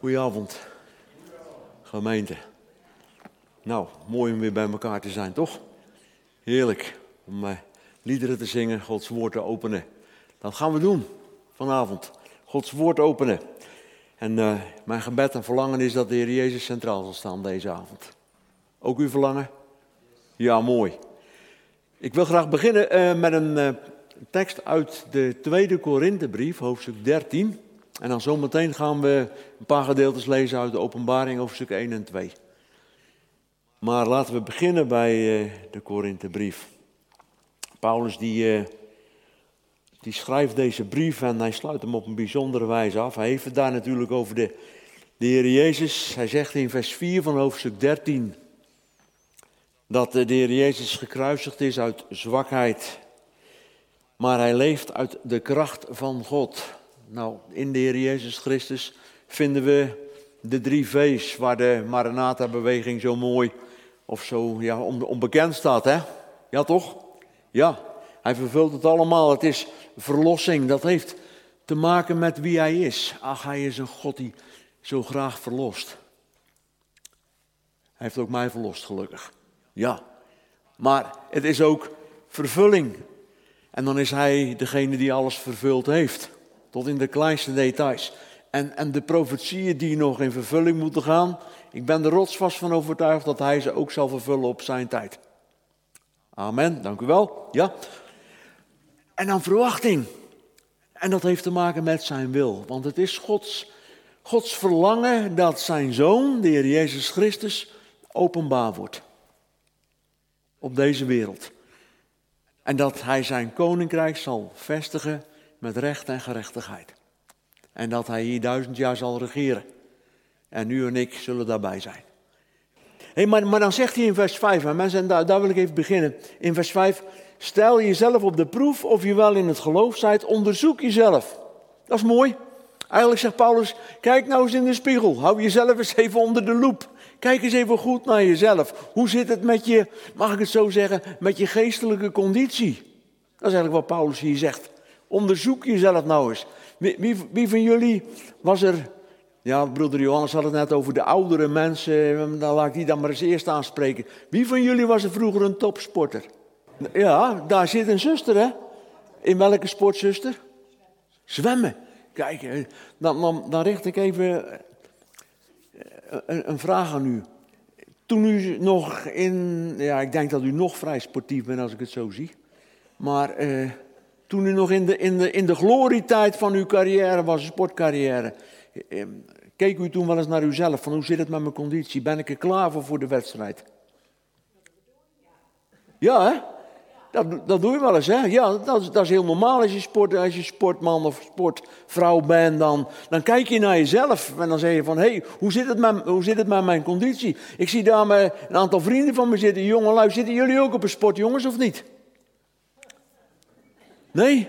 Goedenavond, gemeente. Nou, mooi om weer bij elkaar te zijn, toch? Heerlijk om liederen te zingen, Gods woord te openen. Dat gaan we doen vanavond, Gods woord openen. En mijn gebed en verlangen is dat de Heer Jezus centraal zal staan deze avond. Ook uw verlangen? Ja, mooi. Ik wil graag beginnen met een tekst uit de tweede Korinthebrief, hoofdstuk 13. En dan zometeen gaan we een paar gedeeltes lezen uit de Openbaring, hoofdstuk 1 en 2. Maar laten we beginnen bij de Korinthebrief. Paulus die schrijft deze brief en hij sluit hem op een bijzondere wijze af. Hij heeft het daar natuurlijk over de Heer Jezus. Hij zegt in vers 4 van hoofdstuk 13 dat de Heer Jezus gekruisigd is uit zwakheid. Maar hij leeft uit de kracht van God. Nou, in de Heer Jezus Christus vinden we de 3 V's waar de Maranatha-beweging zo mooi of zo onbekend staat, hè? Ja, toch? Ja, hij vervult het allemaal. Het is verlossing. Dat heeft te maken met wie hij is. Ach, hij is een God die zo graag verlost. Hij heeft ook mij verlost, gelukkig. Ja, maar het is ook vervulling. En dan is hij degene die alles vervuld heeft. Tot in de kleinste details. En de profetieën die nog in vervulling moeten gaan. Ik ben er rotsvast van overtuigd dat hij ze ook zal vervullen op zijn tijd. Amen, dank u wel. Ja. En dan verwachting. En dat heeft te maken met zijn wil. Want het is Gods verlangen dat zijn Zoon, de Heer Jezus Christus, openbaar wordt. Op deze wereld. En dat hij zijn koninkrijk zal vestigen met recht en gerechtigheid. En dat hij hier 1000 jaar zal regeren. En u en ik zullen daarbij zijn. Hey, maar dan zegt hij in vers 5, en mensen, daar wil ik even beginnen. In vers 5, stel jezelf op de proef of je wel in het geloof zijt, onderzoek jezelf. Dat is mooi. Eigenlijk zegt Paulus, kijk nou eens in de spiegel. Hou jezelf eens even onder de loep. Kijk eens even goed naar jezelf. Hoe zit het met je, mag ik het zo zeggen, met je geestelijke conditie? Dat is eigenlijk wat Paulus hier zegt. Onderzoek jezelf nou eens. Wie van jullie was er... Ja, broeder Johannes had het net over de oudere mensen. Dan laat ik die dan maar eens eerst aanspreken. Wie van jullie was er vroeger een topsporter? Ja, daar zit een zuster, hè? In welke sport, zuster? Zwemmen. Kijk, dan richt ik even een vraag aan u. Toen u nog ja, ik denk dat u nog vrij sportief bent als ik het zo zie. Maar toen u nog in de glorietijd van uw carrière was, een sportcarrière, keek u toen wel eens naar uzelf, van hoe zit het met mijn conditie? Ben ik er klaar voor de wedstrijd? Ja, hè? Dat doe je wel eens, hè? Ja, dat is heel normaal als je sportman of sportvrouw bent. Dan kijk je naar jezelf en dan zeg je van, hé, hoe zit het met mijn conditie? Ik zie daar een aantal vrienden van me zitten, jongelui. Zitten jullie ook op een sport, jongens, of niet? Nee?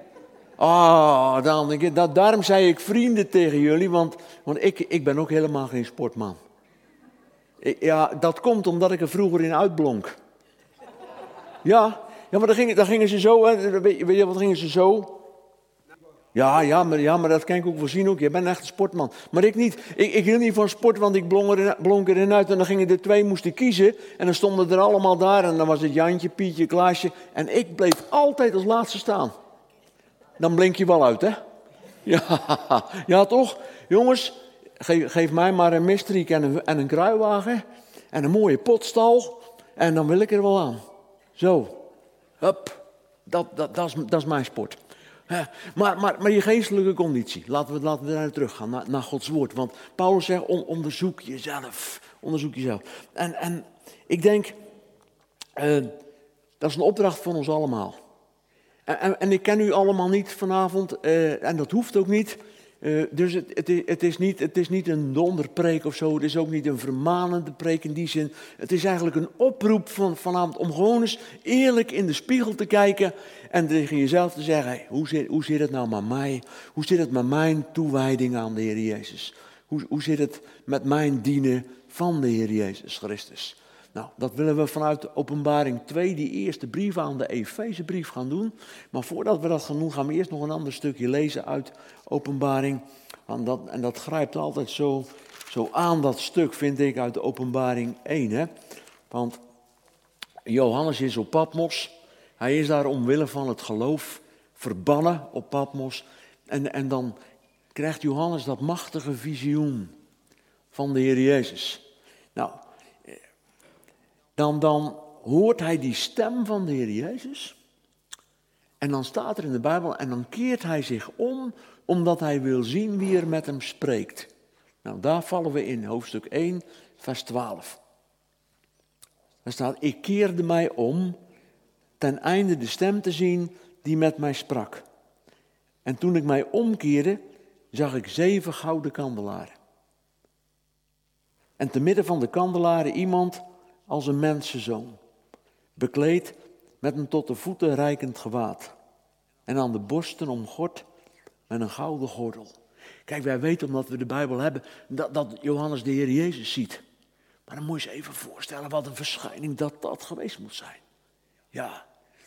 Daarom zei ik vrienden tegen jullie, want ik ben ook helemaal geen sportman. Dat komt omdat ik er vroeger in uitblonk. Ja, maar dan gingen ze zo, hè. Weet je wat gingen ze zo? Ja, maar dat kan ik ook wel zien ook. Je bent echt een sportman. Maar ik niet. Ik hield niet van sport, want ik blonk erin uit. En dan gingen er 2 moesten kiezen. En dan stonden er allemaal daar. En dan was het Jantje, Pietje, Klaasje. En ik bleef altijd als laatste staan. Dan blink je wel uit, hè? Ja toch? Jongens, geef mij maar een mistriek en een kruiwagen. En een mooie potstal. En dan wil ik er wel aan. Zo. Hup. Dat is mijn sport. Maar je geestelijke conditie. Laten we daar terug gaan, naar Gods woord. Want Paulus zegt, onderzoek jezelf. Onderzoek jezelf. En ik denk, dat is een opdracht van ons allemaal. En ik ken u allemaal niet vanavond, en dat hoeft ook niet. Dus het is niet een donderpreek of zo, het is ook niet een vermanende preek in die zin. Het is eigenlijk een oproep vanavond om gewoon eens eerlijk in de spiegel te kijken en tegen jezelf te zeggen, hey, hoe zit het nou met mij? Hoe zit het met mijn toewijding aan de Heer Jezus? Hoe zit het met mijn dienen van de Heer Jezus Christus? Nou, dat willen we vanuit Openbaring 2, die eerste brief aan de Efezebrief gaan doen. Maar voordat we dat gaan doen, gaan we eerst nog een ander stukje lezen uit Openbaring En dat grijpt altijd zo aan, dat stuk, vind ik, uit de Openbaring 1. Hè? Want Johannes is op Patmos. Hij is daar omwille van het geloof verbannen op Patmos. En dan krijgt Johannes dat machtige visioen van de Heer Jezus. Nou, dan hoort hij die stem van de Heer Jezus. En dan staat er in de Bijbel, en dan keert hij zich om, omdat hij wil zien wie er met hem spreekt. Nou, daar vallen we in, hoofdstuk 1, vers 12. Daar staat, ik keerde mij om, ten einde de stem te zien die met mij sprak. En toen ik mij omkeerde, zag ik 7 gouden kandelaren. En te midden van de kandelaren iemand als een mensenzoon, bekleed met een tot de voeten reikend gewaad. En aan de borsten omgord met een gouden gordel. Kijk, wij weten, omdat we de Bijbel hebben, dat Johannes de Heer Jezus ziet. Maar dan moet je je even voorstellen wat een verschijning dat geweest moet zijn. Ja,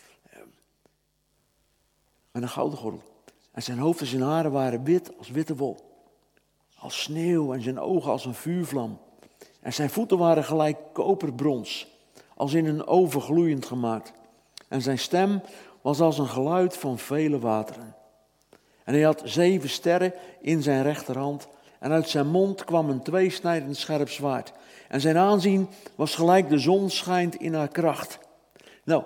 met een gouden gordel. En zijn hoofd en zijn haren waren wit als witte wol. Als sneeuw en zijn ogen als een vuurvlam. En zijn voeten waren gelijk koperbrons, als in een oven gloeiend gemaakt. En zijn stem was als een geluid van vele wateren. En hij had 7 sterren in zijn rechterhand. En uit zijn mond kwam een tweesnijdend scherp zwaard. En zijn aanzien was gelijk de zon schijnt in haar kracht. Nou,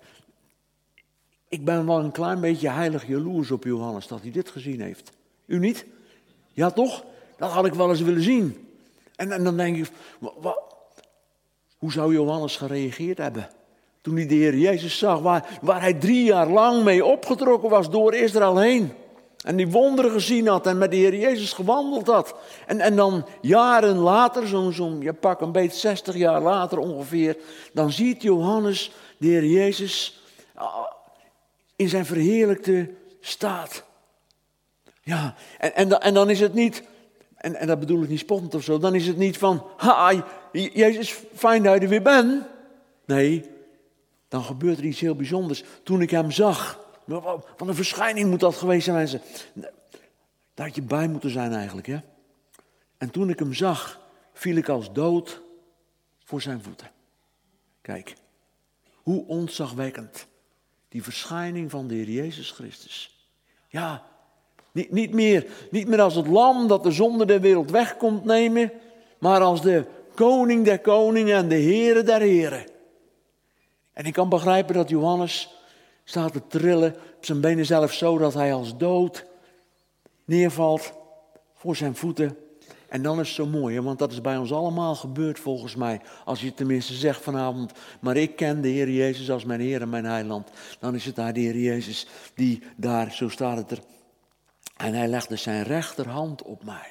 ik ben wel een klein beetje heilig jaloers op Johannes dat hij dit gezien heeft. U niet? Ja toch? Dat had ik wel eens willen zien. En dan denk ik, hoe zou Johannes gereageerd hebben? Toen hij de Heer Jezus zag, waar hij 3 jaar lang mee opgetrokken was door Israël heen. En die wonderen gezien had en met de Heer Jezus gewandeld had. En dan jaren later, je pak een beetje 60 jaar later ongeveer, dan ziet Johannes de Heer Jezus in zijn verheerlijkte staat. Ja, en dan is het niet, en dat bedoel ik niet spottend of zo, dan is het niet van, Jezus, fijn dat je er weer bent. Nee, dan gebeurt er iets heel bijzonders. Toen ik hem zag, wat een verschijning moet dat geweest zijn, mensen. Daar had je bij moeten zijn eigenlijk, hè. En toen ik hem zag, viel ik als dood voor zijn voeten. Kijk, hoe ontzagwekkend die verschijning van de Heer Jezus Christus. Ja, niet meer als het lam dat de zonde der wereld weg komt nemen, maar als de koning der koningen en de Heere der heren. En ik kan begrijpen dat Johannes staat te trillen op zijn benen zelf zo dat hij als dood neervalt voor zijn voeten. En dan is het zo mooi, hè? Want dat is bij ons allemaal gebeurd volgens mij. Als je tenminste zegt vanavond, maar ik ken de Heer Jezus als mijn Heer en mijn Heiland. Dan is het daar de Heer Jezus die daar, zo staat het er. En hij legde zijn rechterhand op mij.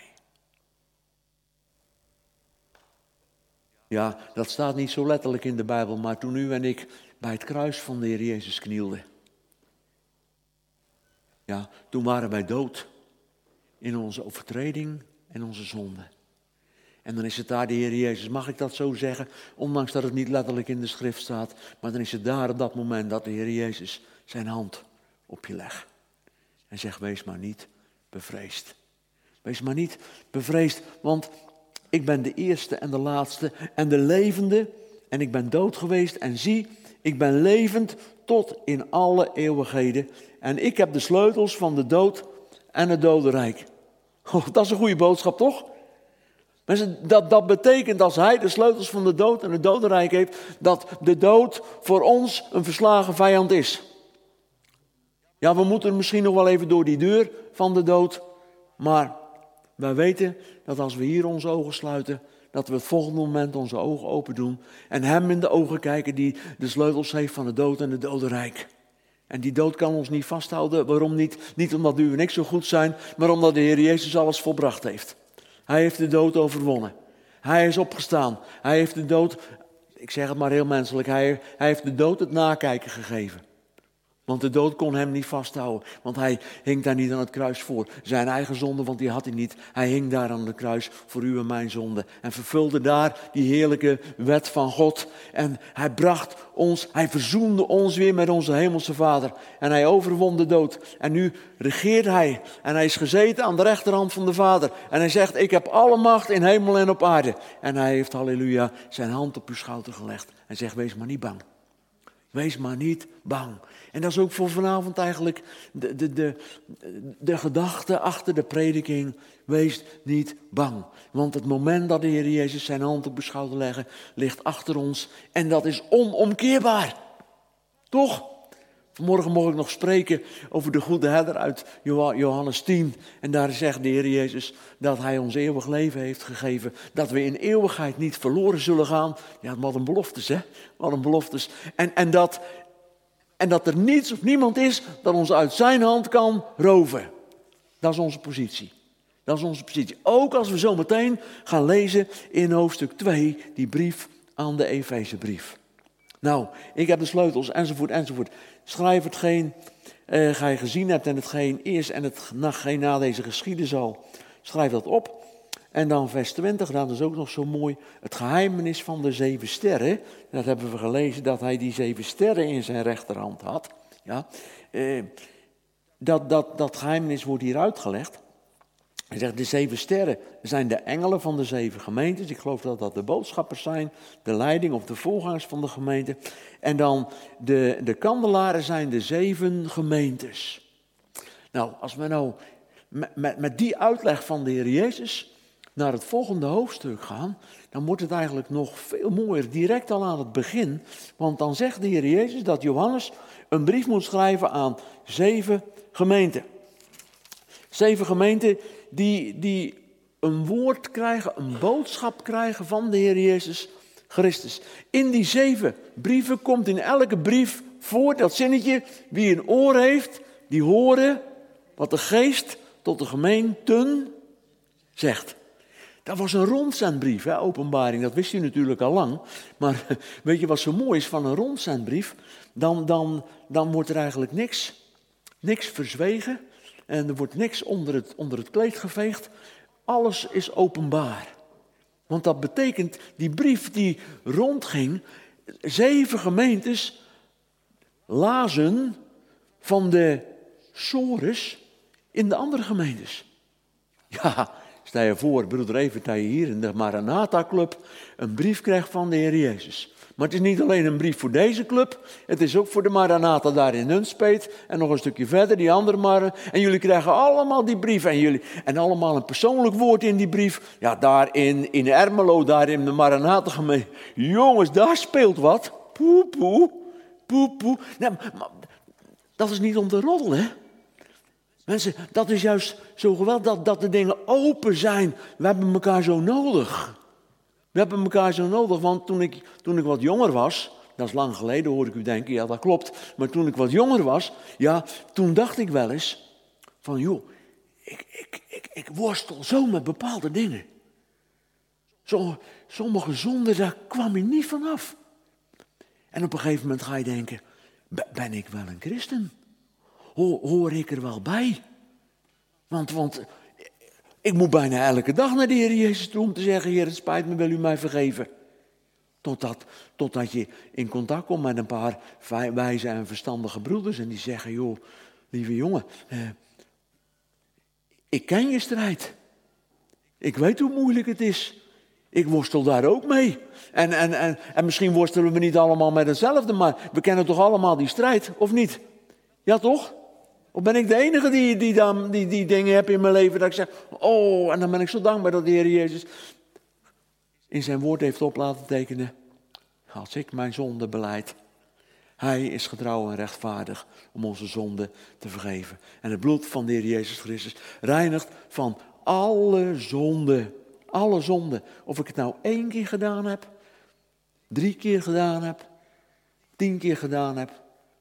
Ja, dat staat niet zo letterlijk in de Bijbel, maar toen u en ik bij het kruis van de Heer Jezus knielden. Ja, toen waren wij dood in onze overtreding en onze zonde. En dan is het daar de Heer Jezus, mag ik dat zo zeggen, ondanks dat het niet letterlijk in de schrift staat, maar dan is het daar op dat moment dat de Heer Jezus zijn hand op je legt. En zegt, wees maar niet bevreesd. Wees maar niet bevreesd, want ik ben de eerste en de laatste en de levende en ik ben dood geweest en zie, ik ben levend tot in alle eeuwigheden en ik heb de sleutels van de dood en het dodenrijk. Oh, dat is een goede boodschap, toch? Mensen, dat betekent als hij de sleutels van de dood en het dodenrijk heeft, dat de dood voor ons een verslagen vijand is. Ja, we moeten misschien nog wel even door die deur van de dood, maar wij weten dat als we hier onze ogen sluiten, dat we het volgende moment onze ogen open doen en hem in de ogen kijken die de sleutels heeft van de dood en het dodenrijk. En die dood kan ons niet vasthouden. Waarom niet? Niet omdat u en ik zo goed zijn, maar omdat de Heer Jezus alles volbracht heeft. Hij heeft de dood overwonnen. Hij is opgestaan. Hij heeft de dood, ik zeg het maar heel menselijk, hij heeft de dood het nakijken gegeven. Want de dood kon hem niet vasthouden. Want hij hing daar niet aan het kruis voor zijn eigen zonde, want die had hij niet. Hij hing daar aan het kruis voor u en mijn zonde. En vervulde daar die heerlijke wet van God. En hij verzoende ons weer met onze hemelse Vader. En hij overwon de dood. En nu regeert hij. En hij is gezeten aan de rechterhand van de Vader. En hij zegt, ik heb alle macht in hemel en op aarde. En hij heeft, halleluja, zijn hand op uw schouder gelegd. En zegt, wees maar niet bang. Wees maar niet bang. En dat is ook voor vanavond eigenlijk de gedachte achter de prediking. Wees niet bang. Want het moment dat de Heer Jezus zijn hand op uw schouder legt, ligt achter ons. En dat is onomkeerbaar. Toch? Vanmorgen mocht ik nog spreken over de goede herder uit Johannes 10. En daar zegt de Heer Jezus dat hij ons eeuwig leven heeft gegeven. Dat we in eeuwigheid niet verloren zullen gaan. Ja, wat een beloftes, hè? Wat een beloftes. En dat er niets of niemand is dat ons uit zijn hand kan roven. Dat is onze positie. Dat is onze positie. Ook als we zo meteen gaan lezen in hoofdstuk 2, die brief aan de Efezebrief. Nou, ik heb de sleutels, enzovoort, enzovoort. Schrijf hetgeen gij gezien hebt en hetgeen is en hetgeen na deze geschieden zal. Schrijf dat op. En dan vers 20, dat is ook nog zo mooi. Het geheimenis van de 7 sterren. Dat hebben we gelezen, dat hij die 7 sterren in zijn rechterhand had. Ja, dat geheimenis wordt hier uitgelegd. Hij zegt, de 7 sterren zijn de engelen van de 7 gemeentes. Ik geloof dat dat de boodschappers zijn, de leiding of de voorgangers van de gemeente. En dan de kandelaren zijn de 7 gemeentes. Nou, als we nou met die uitleg van de Heer Jezus naar het volgende hoofdstuk gaan, dan wordt het eigenlijk nog veel mooier, direct al aan het begin. Want dan zegt de Heer Jezus dat Johannes een brief moet schrijven aan 7 gemeenten. 7 gemeenten die een woord krijgen, een boodschap krijgen van de Heer Jezus Christus. In die 7 brieven komt in elke brief voor dat zinnetje, wie een oor heeft, die horen wat de geest tot de gemeenten zegt. Dat was een rondzendbrief, hè, Openbaring, dat wist u natuurlijk al lang. Maar weet je wat zo mooi is van een rondzendbrief? Dan wordt er eigenlijk niks verzwegen. En er wordt niks onder het kleed geveegd. Alles is openbaar. Want dat betekent, die brief die rondging, 7 gemeentes lazen van de sores in de andere gemeentes. Ja, stel je voor, broeder Evert, dat je hier in de Maranatha Club een brief krijgt van de Heer Jezus. Maar het is niet alleen een brief voor deze club, het is ook voor de Maranatha daar in Nunspeet en nog een stukje verder, die andere Maren. En jullie krijgen allemaal die brief en allemaal een persoonlijk woord in die brief. Ja, daar in Ermelo, daar in de Maranatha gemeente. Jongens, daar speelt wat. Poe. Nee, maar dat is niet om te roddelen, hè. Mensen, dat is juist zo geweldig dat de dingen open zijn. We hebben elkaar zo nodig. We hebben elkaar zo nodig, want toen ik wat jonger was, dat is lang geleden hoor ik u denken, ja dat klopt. Maar toen ik wat jonger was, ja, toen dacht ik wel eens van joh, ik worstel zo met bepaalde dingen. Sommige zonden, daar kwam ik niet vanaf. En op een gegeven moment ga je denken, ben ik wel een christen? Hoor ik er wel bij? Want ik moet bijna elke dag naar de Heer Jezus toe om te zeggen, Heer, het spijt me, wil u mij vergeven? Totdat je in contact komt met een paar wijze en verstandige broeders en die zeggen, joh, lieve jongen, ik ken je strijd. Ik weet hoe moeilijk het is. Ik worstel daar ook mee. En misschien worstelen we niet allemaal met hetzelfde, maar we kennen toch allemaal die strijd, of niet? Ja, toch? Of ben ik de enige die dingen heb in mijn leven dat ik zeg, oh, en dan ben ik zo dankbaar dat de Heer Jezus in zijn woord heeft op laten tekenen, als ik mijn zonde belijd, hij is getrouw en rechtvaardig om onze zonde te vergeven. En het bloed van de Heer Jezus Christus reinigt van alle zonde. Alle zonde. Of ik het nou 1 keer gedaan heb, 3 keer gedaan heb, 10 keer gedaan heb.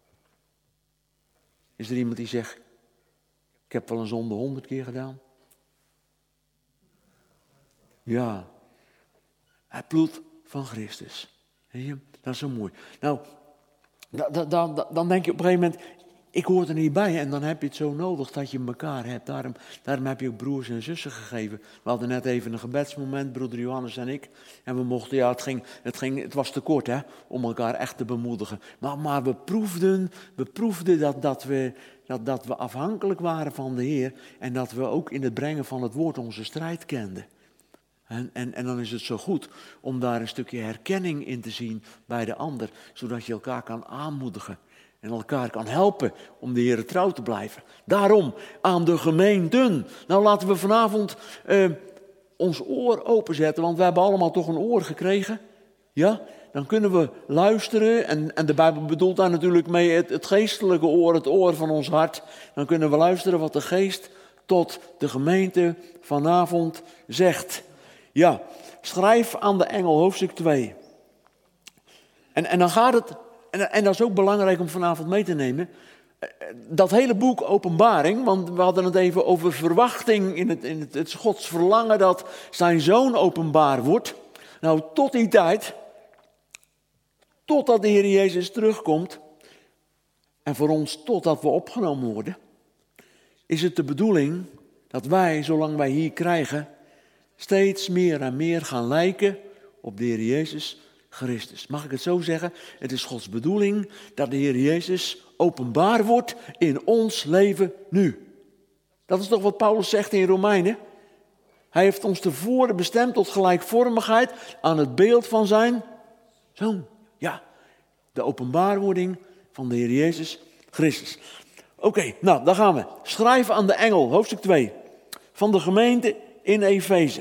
Is er iemand die zegt, ik heb wel een zonde 100 keer gedaan? Ja, het bloed van Christus. Zie je? Dat is zo mooi. Nou, dan denk je op een gegeven moment, ik hoor er niet bij en dan heb je het zo nodig dat je elkaar hebt. Daarom heb je ook broers en zussen gegeven. We hadden net even een gebedsmoment, broeder Johannes en ik. En we mochten, het was te kort om elkaar echt te bemoedigen. Maar we proefden dat we afhankelijk waren van de Heer. En dat we ook in het brengen van het woord onze strijd kenden. En dan is het zo goed om daar een stukje herkenning in te zien bij de ander. Zodat je elkaar kan aanmoedigen. En elkaar kan helpen om de Heer trouw te blijven. Daarom aan de gemeenten. Nou, laten we vanavond ons oor openzetten. Want we hebben allemaal toch een oor gekregen. Ja, dan kunnen we luisteren. En de Bijbel bedoelt daar natuurlijk mee het geestelijke oor. Het oor van ons hart. Dan kunnen we luisteren wat de geest tot de gemeente vanavond zegt. Ja, schrijf aan de engel, hoofdstuk 2. En dan gaat het... En dat is ook belangrijk om vanavond mee te nemen. Dat hele boek Openbaring, want we hadden het even over verwachting in het Gods verlangen dat zijn zoon openbaar wordt. Nou, tot die tijd, totdat de Heer Jezus terugkomt en voor ons totdat we opgenomen worden, is het de bedoeling dat wij, zolang wij hier krijgen, steeds meer en meer gaan lijken op de Heer Jezus Christus. Mag ik het zo zeggen? Het is Gods bedoeling dat de Heer Jezus openbaar wordt in ons leven nu. Dat is toch wat Paulus zegt in Romeinen? Hij heeft ons tevoren bestemd tot gelijkvormigheid aan het beeld van zijn Zoon. Ja, de openbaarwording van de Heer Jezus Christus. Oké, nou, daar gaan we. Schrijf aan de engel, hoofdstuk 2, van de gemeente in Efeze.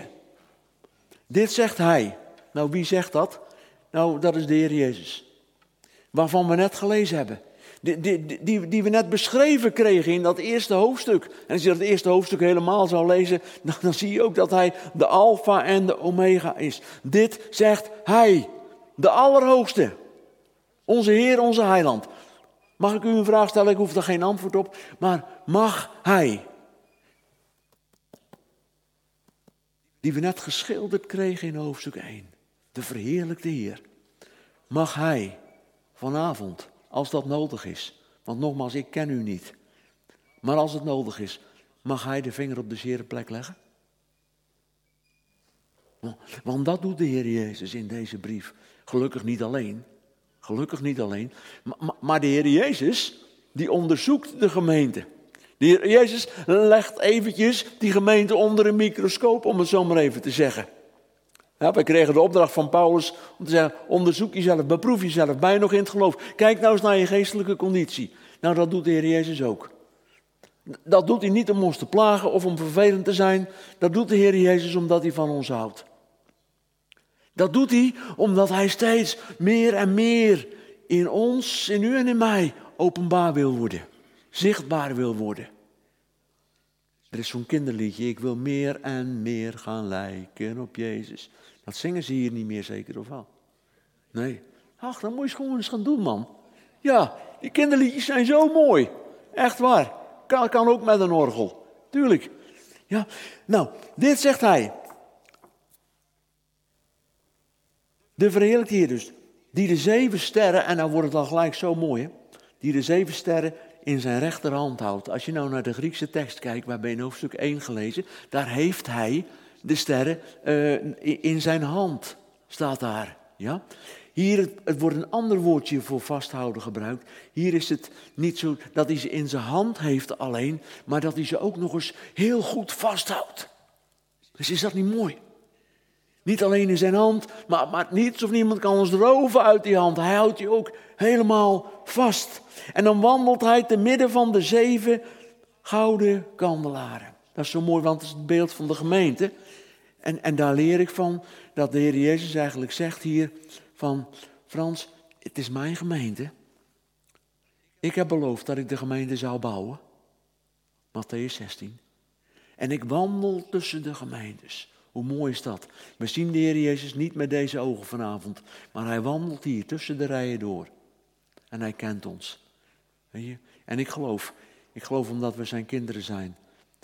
Dit zegt hij. Nou, wie zegt dat? Nou, dat is de Heer Jezus. Waarvan we net gelezen hebben. Die we net beschreven kregen in dat eerste hoofdstuk. En als je dat eerste hoofdstuk helemaal zou lezen, dan zie je ook dat hij de Alpha en de Omega is. Dit zegt hij, de Allerhoogste. Onze Heer, onze Heiland. Mag ik u een vraag stellen? Ik hoef er geen antwoord op. Maar mag hij, die we net geschilderd kregen in hoofdstuk 1, de verheerlijkte Heer, mag hij vanavond, als dat nodig is, want nogmaals, ik ken u niet, maar als het nodig is, mag hij de vinger op de zere plek leggen? Want dat doet de Heer Jezus in deze brief. Gelukkig niet alleen. Maar de Heer Jezus, die onderzoekt de gemeente. De Heer Jezus legt eventjes die gemeente onder een microscoop, om het zo maar even te zeggen. Ja, wij kregen de opdracht van Paulus om te zeggen, onderzoek jezelf, beproef jezelf, ben je nog in het geloof? Kijk nou eens naar je geestelijke conditie. Nou, dat doet de Heer Jezus ook. Dat doet hij niet om ons te plagen of om vervelend te zijn. Dat doet de Heer Jezus omdat hij van ons houdt. Dat doet hij omdat hij steeds meer en meer in ons, in u en in mij, openbaar wil worden. Zichtbaar wil worden. Er is zo'n kinderliedje, ik wil meer en meer gaan lijken op Jezus. Dat zingen ze hier niet meer, zeker of wel? Nee. Ach, dan moet je het gewoon eens gaan doen, man. Ja, die kinderliedjes zijn zo mooi. Echt waar. Kan ook met een orgel. Tuurlijk. Ja, nou, dit zegt hij. De verheerlijkte Heer dus, die de 7 sterren, en nou wordt het al gelijk zo mooi, hè? Die de 7 sterren in zijn rechterhand houdt. Als je nou naar de Griekse tekst kijkt, we hebben in hoofdstuk 1 gelezen, daar heeft hij de sterren in zijn hand, staat daar. Ja? Hier, het wordt een ander woordje voor vasthouden gebruikt. Hier is het niet zo dat hij ze in zijn hand heeft alleen, maar dat hij ze ook nog eens heel goed vasthoudt. Dus is dat niet mooi? Niet alleen in zijn hand, maar niets of niemand kan ons roven uit die hand. Hij houdt die ook helemaal vast. En dan wandelt hij te midden van de 7 gouden kandelaren. Dat is zo mooi, want het is het beeld van de gemeente. En daar leer ik van dat de Heer Jezus eigenlijk zegt hier van, Frans, het is mijn gemeente. Ik heb beloofd dat ik de gemeente zou bouwen. Mattheüs 16. En ik wandel tussen de gemeentes. Hoe mooi is dat? We zien de Heer Jezus niet met deze ogen vanavond, maar hij wandelt hier tussen de rijen door. En hij kent ons. Weet je? En ik geloof omdat we zijn kinderen zijn.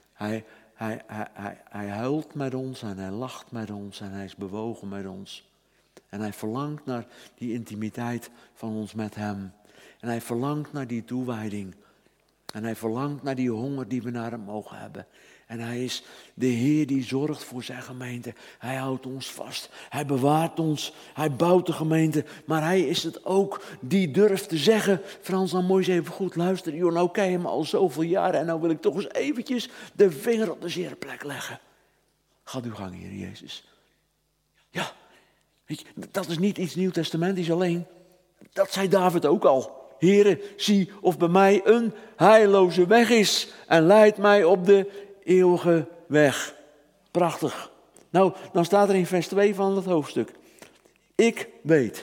Hij huilt met ons en hij lacht met ons en hij is bewogen met ons. En hij verlangt naar die intimiteit van ons met hem. En hij verlangt naar die toewijding En hij verlangt naar die honger die we naar hem mogen hebben. En hij is de Heer die zorgt voor zijn gemeente. Hij houdt ons vast. Hij bewaart ons. Hij bouwt de gemeente. Maar hij is het ook die durft te zeggen. Frans, dan moet je eens even goed luisteren. Joh, nou ken je me al zoveel jaren. En nou wil ik toch eens eventjes de vinger op de zere plek leggen. Ga uw gang, Heer Jezus. Ja, weet je, dat is niet iets Nieuwtestamentisch alleen. Dat zei David ook al. Heere, zie of bij mij een heilloze weg is. En leid mij op de eeuwige weg. Prachtig. Nou, dan staat er in vers 2 van het hoofdstuk. Ik weet.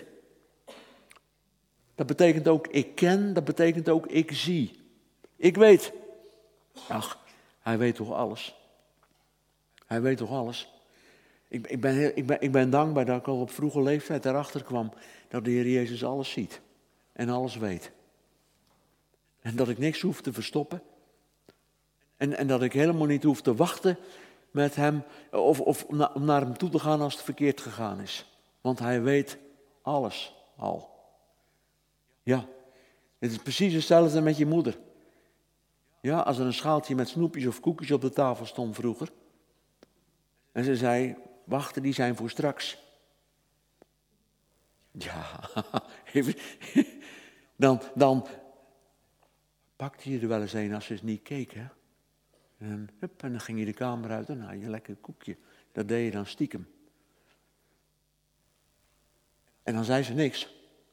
Dat betekent ook ik ken, dat betekent ook ik zie. Ik weet. Ach, hij weet toch alles. Hij weet toch alles. Ik ben dankbaar dat ik al op vroege leeftijd erachter kwam dat de Heer Jezus alles ziet. En alles weet. En dat ik niks hoef te verstoppen. En dat ik helemaal niet hoef te wachten met hem. Of naar hem toe te gaan als het verkeerd gegaan is. Want hij weet alles al. Ja, het is precies hetzelfde met je moeder. Ja, als er een schaaltje met snoepjes of koekjes op de tafel stond vroeger. En ze zei, wachten, die zijn voor straks. Ja, even, dan pakte je er wel eens een als ze eens niet keek, hè. En dan ging je de kamer uit en had je een lekker koekje. Dat deed je dan stiekem. En dan zei ze niks.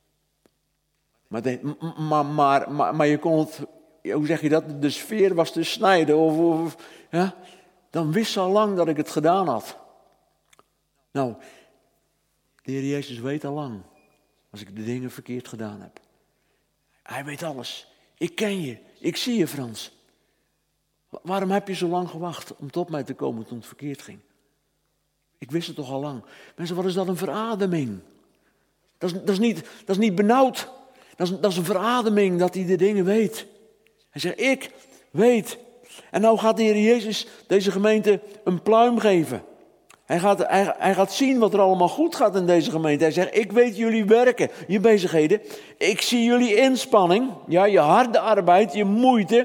Maar je kon het, hoe zeg je dat, de sfeer was te snijden. Ja, dan wist ze al lang dat ik het gedaan had. Nou, de Heer Jezus weet al lang als ik de dingen verkeerd gedaan heb. Hij weet alles. Ik ken je. Ik zie je, Frans. Waarom heb je zo lang gewacht om tot mij te komen toen het verkeerd ging? Ik wist het toch al lang. Mensen, wat is dat een verademing? Dat is niet benauwd. Dat is een verademing dat hij de dingen weet. Hij zegt, ik weet. En nou gaat de Heer Jezus deze gemeente een pluim geven. Hij gaat zien wat er allemaal goed gaat in deze gemeente. Hij zegt, ik weet jullie werken, je bezigheden. Ik zie jullie inspanning, ja, je harde arbeid, je moeite.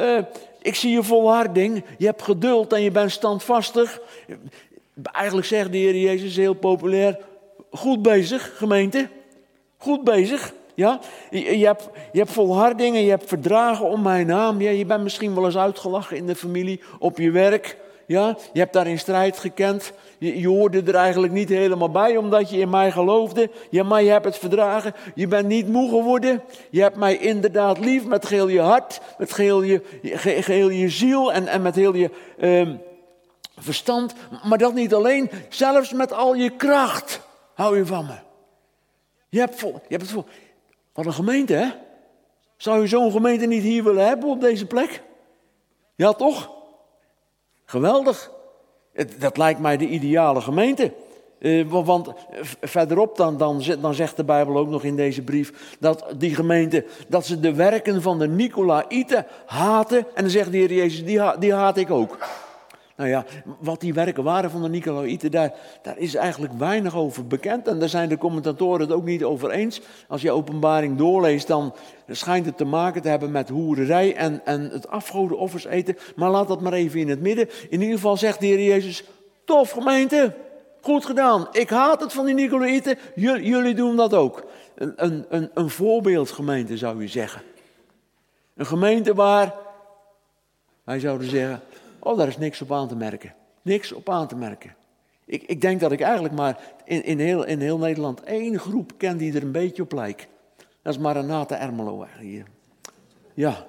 Ik zie je volharding, je hebt geduld en je bent standvastig. Eigenlijk zegt de Heer Jezus heel populair, goed bezig gemeente, goed bezig. Ja? Je hebt volharding en je hebt verdragen om mijn naam. Ja, je bent misschien wel eens uitgelachen in de familie, op je werk. Ja? Je hebt daarin strijd gekend. Je hoorde er eigenlijk niet helemaal bij, omdat je in mij geloofde. Ja, maar je hebt het verdragen. Je bent niet moe geworden. Je hebt mij inderdaad lief met geheel je hart, met geheel je ziel en met heel je verstand. Maar dat niet alleen, zelfs met al je kracht hou je van me. Je hebt het vol. Wat een gemeente, hè? Zou je zo'n gemeente niet hier willen hebben op deze plek? Ja, toch? Geweldig. Dat lijkt mij de ideale gemeente. Want verderop dan zegt de Bijbel ook nog in deze brief dat die gemeente, dat ze de werken van de Nicolaïten haten. En dan zegt de Heer Jezus, die haat ik ook. Nou ja, wat die werken waren van de Nicolaïten, daar is eigenlijk weinig over bekend. En daar zijn de commentatoren het ook niet over eens. Als je Openbaring doorleest, dan schijnt het te maken te hebben met hoererij en het afgodenoffers eten. Maar laat dat maar even in het midden. In ieder geval zegt de Heer Jezus, tof gemeente, goed gedaan. Ik haat het van die Nicolaïten, jullie doen dat ook. Een voorbeeldgemeente zou je zeggen. Een gemeente waar, wij zouden zeggen, oh, daar is niks op aan te merken. Niks op aan te merken. Ik denk dat ik eigenlijk maar in heel Nederland één groep ken die er een beetje op lijkt. Dat is Maranatha Ermelo hier. Ja.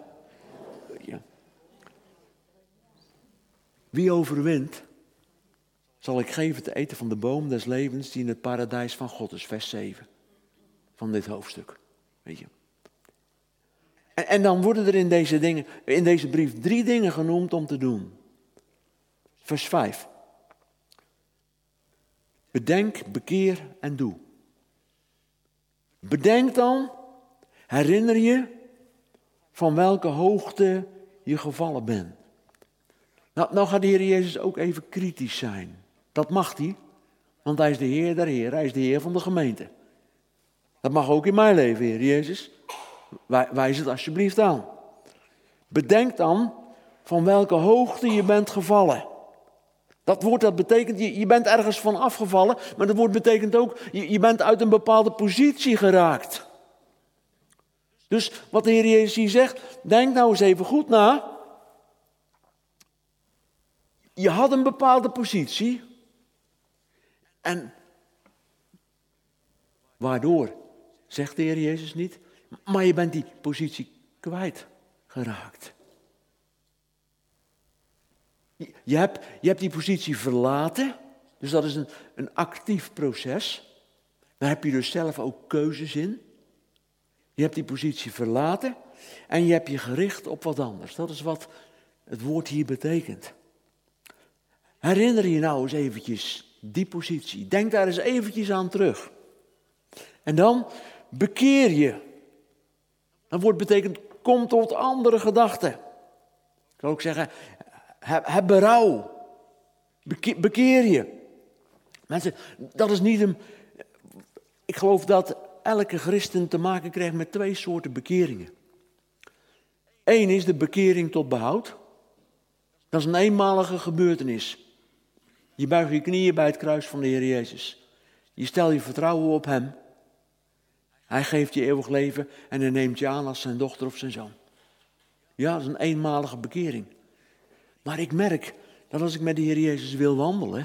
Wie overwint, zal ik geven te eten van de boom des levens die in het paradijs van God is. Vers 7 van dit hoofdstuk. Weet je. En dan worden er in deze brief 3 dingen genoemd om te doen. Vers 5. Bedenk, bekeer en doe. Bedenk dan, herinner je van welke hoogte je gevallen bent. Nou gaat de Heer Jezus ook even kritisch zijn. Dat mag hij, want hij is de Heer der Heer, hij is de Heer van de gemeente. Dat mag ook in mijn leven, Heer Jezus. Wijs het alsjeblieft aan. Bedenk dan van welke hoogte je bent gevallen. Dat woord dat betekent, je bent ergens van afgevallen, maar dat woord betekent ook, je bent uit een bepaalde positie geraakt. Dus wat de Heer Jezus hier zegt, denk nou eens even goed na. Je had een bepaalde positie en waardoor, zegt de Heer Jezus niet, maar je bent die positie kwijtgeraakt. Je hebt die positie verlaten, dus dat is een actief proces. Daar heb je dus zelf ook keuzes in. Je hebt die positie verlaten en je hebt je gericht op wat anders. Dat is wat het woord hier betekent. Herinner je nou eens eventjes die positie. Denk daar eens eventjes aan terug. En dan bekeer je. Dat woord betekent kom tot andere gedachten. Ik kan ook zeggen, heb berouw. Bekeer je. Mensen, dat is niet een... Ik geloof dat elke christen te maken krijgt met 2 soorten bekeringen. Eén is de bekering tot behoud. Dat is een eenmalige gebeurtenis. Je buigt je knieën bij het kruis van de Heer Jezus. Je stelt je vertrouwen op Hem. Hij geeft je eeuwig leven en hij neemt je aan als zijn dochter of zijn zoon. Ja, dat is een eenmalige bekering. Maar ik merk dat als ik met de Heer Jezus wil wandelen,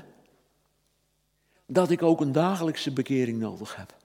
dat ik ook een dagelijkse bekering nodig heb.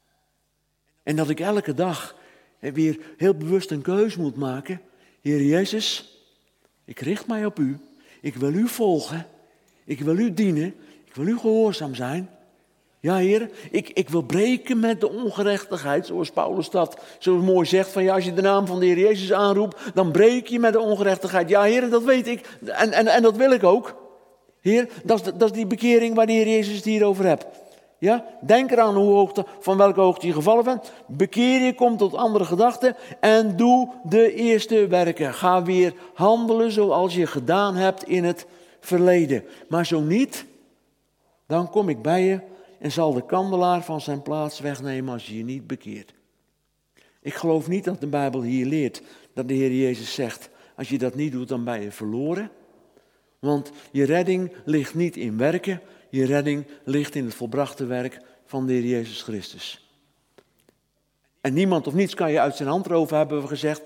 En dat ik elke dag weer heel bewust een keus moet maken. Heer Jezus, ik richt mij op u. Ik wil u volgen. Ik wil u dienen. Ik wil u gehoorzaam zijn. Ja, Heer, ik wil breken met de ongerechtigheid, zoals Paulus dat zo mooi zegt, van ja, als je de naam van de Heer Jezus aanroept, dan breek je met de ongerechtigheid. Ja, Heer, dat weet ik en dat wil ik ook. Heer, dat is die bekering waar de Heer Jezus het hier over hebt. Ja, denk eraan van welke hoogte je gevallen bent. Bekeer je, kom tot andere gedachten en doe de eerste werken. Ga weer handelen zoals je gedaan hebt in het verleden. Maar zo niet, dan kom ik bij je en zal de kandelaar van zijn plaats wegnemen als je je niet bekeert. Ik geloof niet dat de Bijbel hier leert dat de Heer Jezus zegt, als je dat niet doet, dan ben je verloren. Want je redding ligt niet in werken, je redding ligt in het volbrachte werk van de Heer Jezus Christus. En niemand of niets kan je uit zijn hand roven, hebben we gezegd.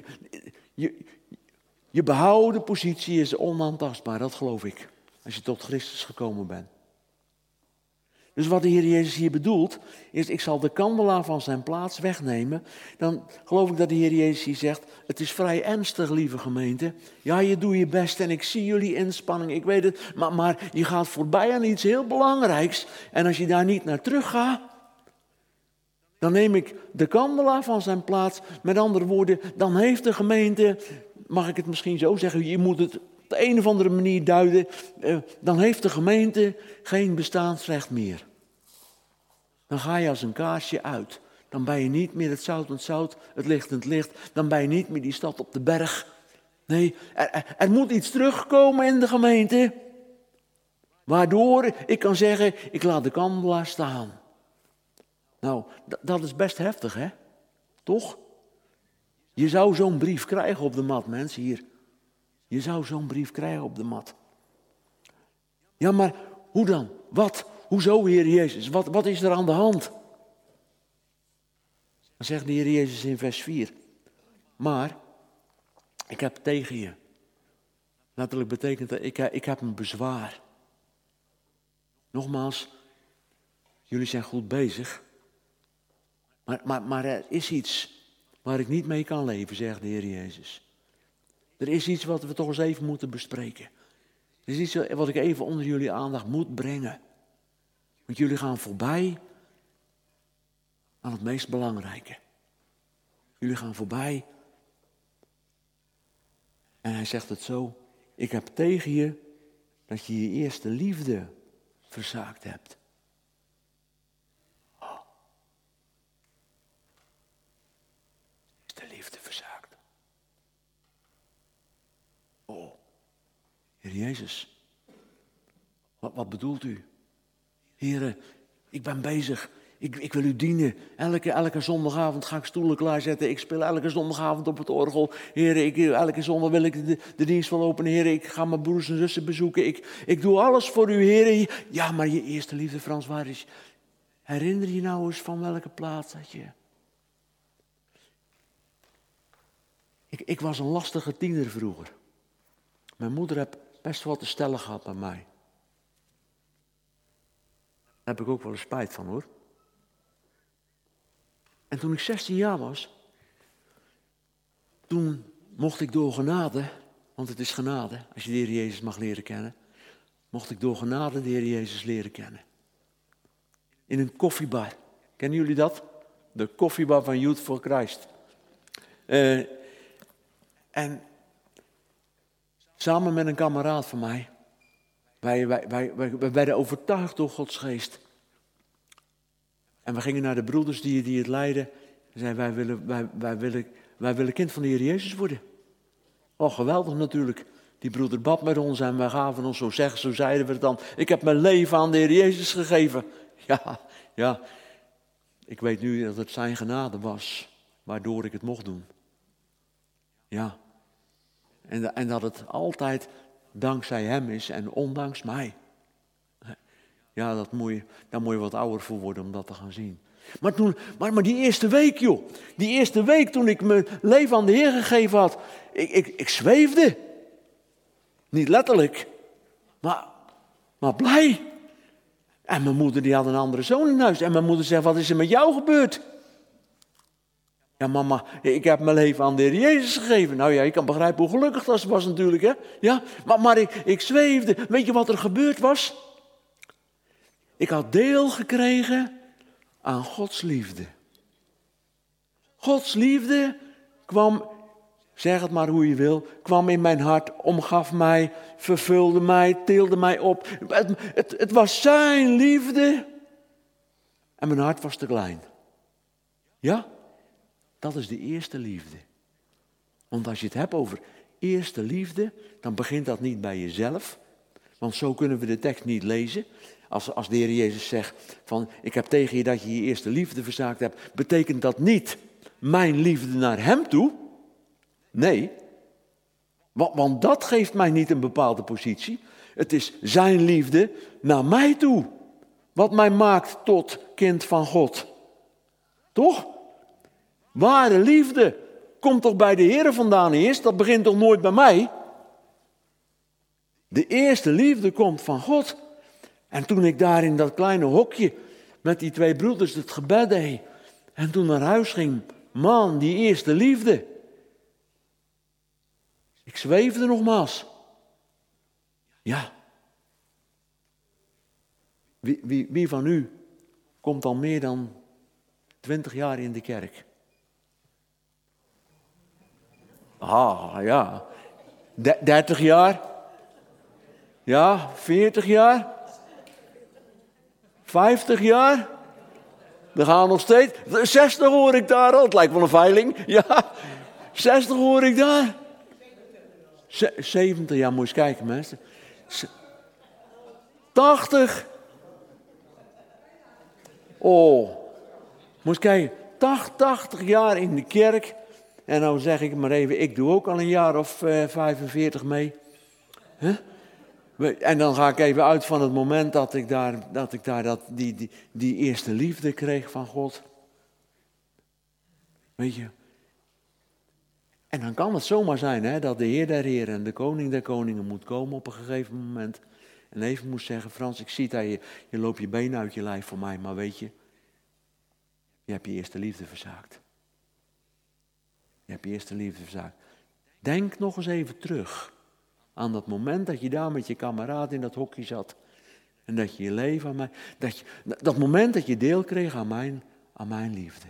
Je behouden positie is onaantastbaar, dat geloof ik. Als je tot Christus gekomen bent. Dus wat de Heer Jezus hier bedoelt, is ik zal de kandelaar van zijn plaats wegnemen. Dan geloof ik dat de Heer Jezus hier zegt, het is vrij ernstig, lieve gemeente. Ja, je doet je best en ik zie jullie inspanning, ik weet het. Maar je gaat voorbij aan iets heel belangrijks. En als je daar niet naar terug gaat, dan neem ik de kandelaar van zijn plaats. Met andere woorden, dan heeft de gemeente, mag ik het misschien zo zeggen, je moet het op de een of andere manier duiden, dan heeft de gemeente geen bestaansrecht meer. Dan ga je als een kaarsje uit. Dan ben je niet meer het zout en het zout, het licht en het licht. Dan ben je niet meer die stad op de berg. Nee, er moet iets terugkomen in de gemeente. Waardoor ik kan zeggen, ik laat de kandelaar staan. Nou, dat is best heftig, hè? Toch? Je zou zo'n brief krijgen op de mat, mensen, hier. Je zou zo'n brief krijgen op de mat. Ja, maar hoe dan? Wat? Hoezo, Heer Jezus? Wat is er aan de hand? Dan zegt de Heer Jezus in vers 4. Maar, ik heb tegen je. Letterlijk betekent dat, ik heb een bezwaar. Nogmaals, jullie zijn goed bezig. Maar er is iets waar ik niet mee kan leven, zegt de Heer Jezus. Er is iets wat we toch eens even moeten bespreken. Er is iets wat ik even onder jullie aandacht moet brengen. Want jullie gaan voorbij aan het meest belangrijke. Jullie gaan voorbij. En hij zegt het zo. Ik heb tegen je dat je je eerste liefde verzaakt hebt. Oh. Is de liefde verzaakt? Oh. Heer Jezus. Wat bedoelt u? Heren, ik ben bezig. Ik wil u dienen. Elke zondagavond ga ik stoelen klaarzetten. Ik speel elke zondagavond op het orgel. Heer, elke zondag wil ik de dienst wel openen. Heer, ik ga mijn broers en zussen bezoeken. Ik doe alles voor u, Heer. Ja, maar je eerste liefde, Frans, waar is? Herinner je nou eens van welke plaats dat je... Ik was een lastige tiener vroeger. Mijn moeder heeft best wat te stellen gehad bij mij. Daar heb ik ook wel eens spijt van, hoor. En toen ik 16 jaar was, toen mocht ik door genade, want het is genade, als je de Heer Jezus mag leren kennen, mocht ik door genade de Heer Jezus leren kennen. In een koffiebar. Kennen jullie dat? De koffiebar van Youth for Christ. En samen met een kameraad van mij, wij werden overtuigd door Gods geest. En we gingen naar de broeders die het leidden. En zeiden, wij willen kind van de Heer Jezus worden. Oh, geweldig natuurlijk. Die broeder bad met ons en wij gaven ons, zo zeiden we het dan. Ik heb mijn leven aan de Heer Jezus gegeven. Ja. Ik weet nu dat het zijn genade was, waardoor ik het mocht doen. Ja. En dat het altijd dankzij hem is en ondanks mij. Ja, daar moet je wat ouder voor worden om dat te gaan zien. Maar die eerste week, joh. Die eerste week toen ik mijn leven aan de Heer gegeven had. Ik zweefde. Niet letterlijk. Maar blij. En mijn moeder die had een andere zoon in huis. En mijn moeder zei, wat is er met jou gebeurd? Ja, mama, ik heb mijn leven aan de Heer Jezus gegeven. Nou ja, je kan begrijpen hoe gelukkig dat was natuurlijk, hè. Ja, maar ik zweefde. Weet je wat er gebeurd was? Ik had deel gekregen aan Gods liefde. Gods liefde kwam, zeg het maar hoe je wil, kwam in mijn hart, omgaf mij, vervulde mij, tilde mij op. Het was zijn liefde en mijn hart was te klein. Ja, dat is de eerste liefde. Want als je het hebt over eerste liefde, dan begint dat niet bij jezelf. Want zo kunnen we de tekst niet lezen. Als de Heer Jezus zegt van, ik heb tegen je dat je je eerste liefde verzaakt hebt, betekent dat niet mijn liefde naar hem toe? Nee, want dat geeft mij niet een bepaalde positie. Het is zijn liefde naar mij toe, wat mij maakt tot kind van God. Toch? Ware liefde komt toch bij de Heer vandaan eerst, dat begint toch nooit bij mij? De eerste liefde komt van God. En toen ik daar in dat kleine hokje met die twee broeders het gebed deed en toen naar huis ging, man, die eerste liefde. Ik zweefde nogmaals. Ja. Wie van u komt al meer dan 20 jaar in de kerk? Ja. 30 jaar? Ja, 40 jaar? 50 jaar? Dan gaan we nog steeds. 60 hoor ik daar al. Het lijkt wel een veiling. Ja, 60 hoor ik daar. 70, ja, moet je eens kijken, mensen. 80. Oh, moet je kijken. 80 jaar in de kerk. En nou zeg ik maar even, ik doe ook al een jaar of 45 mee. Huh? En dan ga ik even uit van het moment dat ik daar die eerste liefde kreeg van God. Weet je. En dan kan het zomaar zijn, hè, dat de Heer der Heren en de Koning der Koningen moet komen op een gegeven moment. En even moet zeggen, Frans, ik zie dat je loopt je benen uit je lijf voor mij, maar weet je, je hebt je eerste liefde verzaakt. Je hebt je eerste liefde verzaakt. Denk nog eens even terug aan dat moment dat je daar met je kameraad in dat hokje zat. En dat je je leven aan mij, dat moment dat je deel kreeg aan mijn liefde.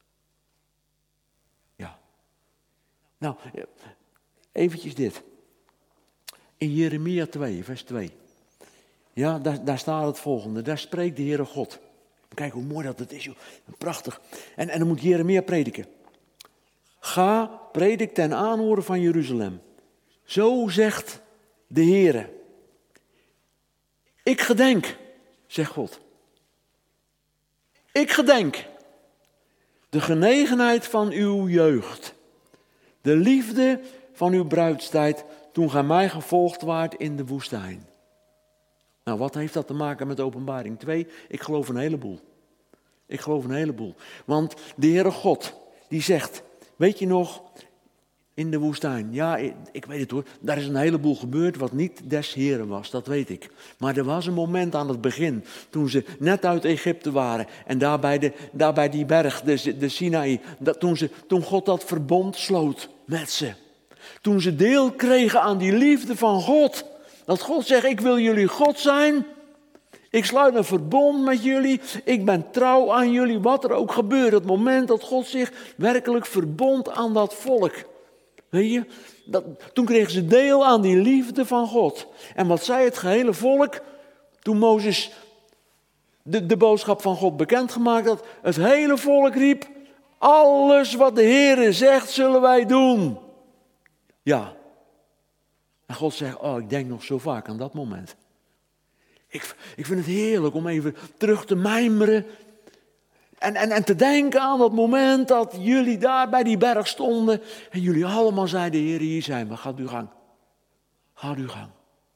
Ja. Nou, eventjes dit. In Jeremia 2, vers 2. Ja, daar staat het volgende. Daar spreekt de Heere God. Kijk hoe mooi dat het is, joh. Prachtig. En dan moet Jeremia prediken. Ga, predik ten aanhoren van Jeruzalem. Zo zegt de Heere. Ik gedenk, zegt God. Ik gedenk de genegenheid van uw jeugd, de liefde van uw bruidstijd, toen gij mij gevolgd waart in de woestijn. Nou, wat heeft dat te maken met Openbaring 2? Ik geloof een heleboel. Ik geloof een heleboel. Want de Heere God, die zegt, weet je nog, in de woestijn. Ja, ik weet het hoor, daar is een heleboel gebeurd wat niet des Heren was, dat weet ik. Maar er was een moment aan het begin, toen ze net uit Egypte waren. En daar bij die berg, de Sinaï, toen God dat verbond sloot met ze. Toen ze deel kregen aan die liefde van God. Dat God zegt, ik wil jullie God zijn. Ik sluit een verbond met jullie. Ik ben trouw aan jullie, wat er ook gebeurt. Het moment dat God zich werkelijk verbond aan dat volk. Weet je, toen kregen ze deel aan die liefde van God. En wat zei het gehele volk? Toen Mozes de boodschap van God bekendgemaakt had. Het hele volk riep, alles wat de Heere zegt zullen wij doen. Ja. En God zegt, ik denk nog zo vaak aan dat moment. Ik vind het heerlijk om even terug te mijmeren. En te denken aan dat moment dat jullie daar bij die berg stonden. En jullie allemaal zeiden, Heer, hier zijn we, gaat uw gang. Gaat uw gang.